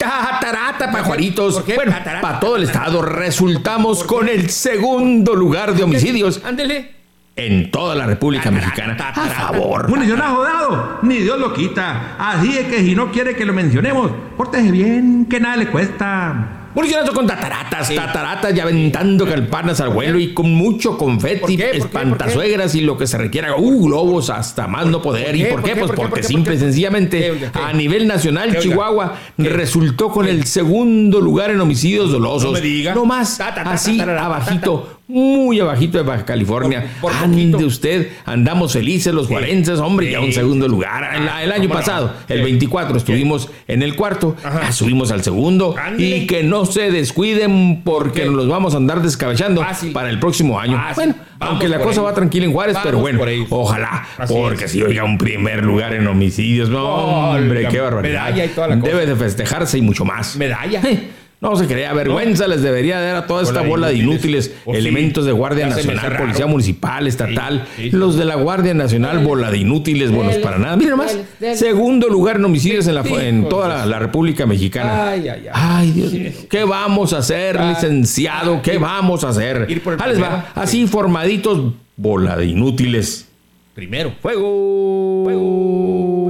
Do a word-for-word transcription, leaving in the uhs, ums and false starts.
Tatarata, pajuaritos. ¿Por qué? Bueno, Tatarata, para todo el tatarata. estado resultamos con el segundo lugar de homicidios Ándele. en toda la República Tatarata, Mexicana. A tatarata. favor. Munición ajodado, ni Dios lo quita. Así es que si no quiere que lo mencionemos, pórtese bien, que nada le cuesta. Municionazo con tataratas, Sí. tataratas, ya aventando campanas al vuelo y con mucho confeti, ¿Por qué? ¿Por qué? espantasuegras y lo que se requiera. Uh, globos hasta más no poder. ¿Por ¿Y qué? por ¿Por qué? qué? Pues ¿Por qué? porque ¿Por qué? simple y ¿Por qué? sencillamente ¿Qué, oiga, qué? a nivel nacional, ¿Qué, oiga? Chihuahua ¿Qué? resultó con ¿Qué? el segundo lugar en homicidios dolosos. No me diga. No más, Ta, ta, ta, así ta, ta, ta, ta, abajito, muy abajito de Baja California. Por- por Ande poquito. usted, andamos felices los juarenses, hombre, ya un Sí. segundo lugar. El, el año ¿Cómo no? pasado, el ¿Qué? veinticuatro, estuvimos en el cuarto, Ajá. ya subimos al segundo. Ándele. Y que no se descuiden porque ¿Qué? nos los vamos a andar descabechando Fácil. para el próximo año. Fácil. Bueno, Vamos aunque la por cosa ello. va tranquila en Juárez, Vamos pero bueno, por ello. ojalá, Así porque es. si oiga un primer lugar en homicidios, no, hombre, Oiga, qué barbaridad. medalla y toda la cosa. Debe de festejarse y mucho más. Medalla. Eh, No se crea, vergüenza les debería dar a toda esta Bola de bola de inútiles. inútiles, Oh, sí. elementos de Guardia Ya se me hace Nacional, raro. Policía Municipal, Estatal, Sí, sí, sí. los de la Guardia Nacional, bola de inútiles, buenos Dele, para nada. Miren más, dele, dele. segundo lugar en homicidios en, la, en Hijos toda de la, su- la República Mexicana. Ay, ay, ay. Ay, Dios mío, ¿qué vamos a hacer, Ah, licenciado? ¿Qué ir- vamos a hacer? ir por el Ahí les va, primero. así formaditos, bola de inútiles. Primero. ¡Fuego! ¡Fuego!